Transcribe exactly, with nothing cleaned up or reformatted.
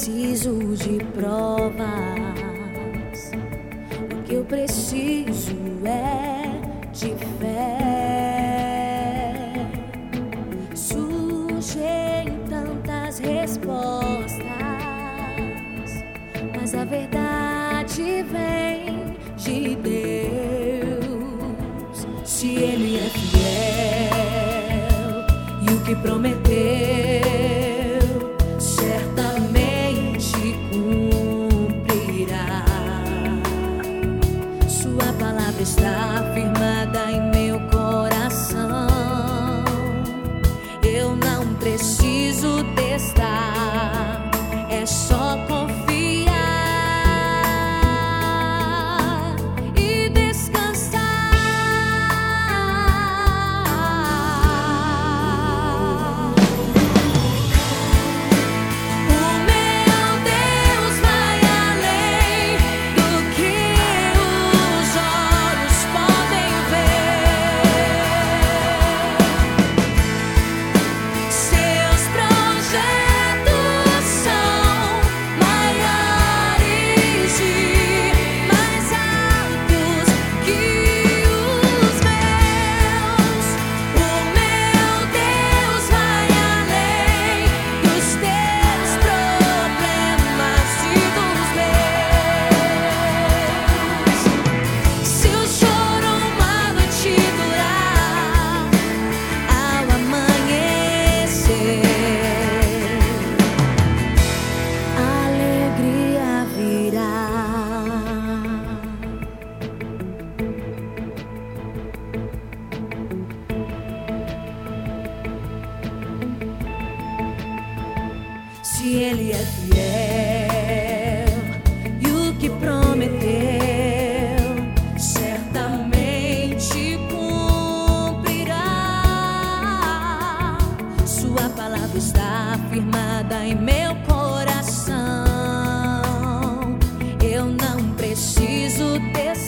preciso de provas. O que eu preciso é de fé. Surgem tantas respostas, mas a verdade vem de Deus. Se Ele é fiel e o que prometeu certamente cumprirá. Sua palavra está firmada em meu coração. Eu não preciso testar, é só confiar e descansar. O meu Deus vai além do que os olhos podem ver. Seus projetos são maiores e mais altos que os meus. O meu Deus vai além dos teus problemas e dos meus. Se o choro uma noite durar, ao amanhecer a alegria virá. Se Ele é fiel e o que prometeu certamente cumprirá. Sua palavra está firmada em meu coração. Eu não preciso ter